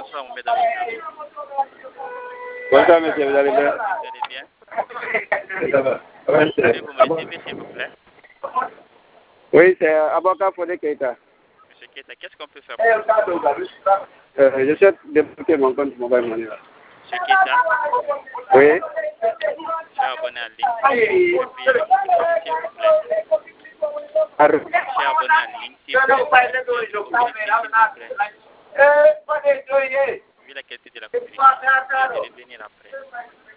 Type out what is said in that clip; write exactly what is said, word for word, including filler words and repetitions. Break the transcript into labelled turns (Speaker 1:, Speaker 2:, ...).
Speaker 1: bonsoir, mon mesdames et messieurs.
Speaker 2: Bonsoir, monsieur, vous allez bien?
Speaker 1: Vous allez bien?
Speaker 2: Ça va. Ouais, c'est-
Speaker 1: Pouvez-vous me laisser, s'il vous plaît?
Speaker 2: Oui, c'est Aboka Fodé Keita.
Speaker 1: Monsieur Keita, qu'est-ce qu'on peut faire pour vous?
Speaker 2: Euh, je souhaite débloquer mon compte mobile money. là.
Speaker 1: Monsieur Keita,
Speaker 2: Oui.
Speaker 1: je suis abonné à LinkedIn. Je puis le mobiliser, s'il vous plaît.
Speaker 2: Allô?
Speaker 1: Je suis abonné à LinkedIn. Je puis le mobiliser, s'il vous plaît. Vu la qualité de la communication, je vais revenir après.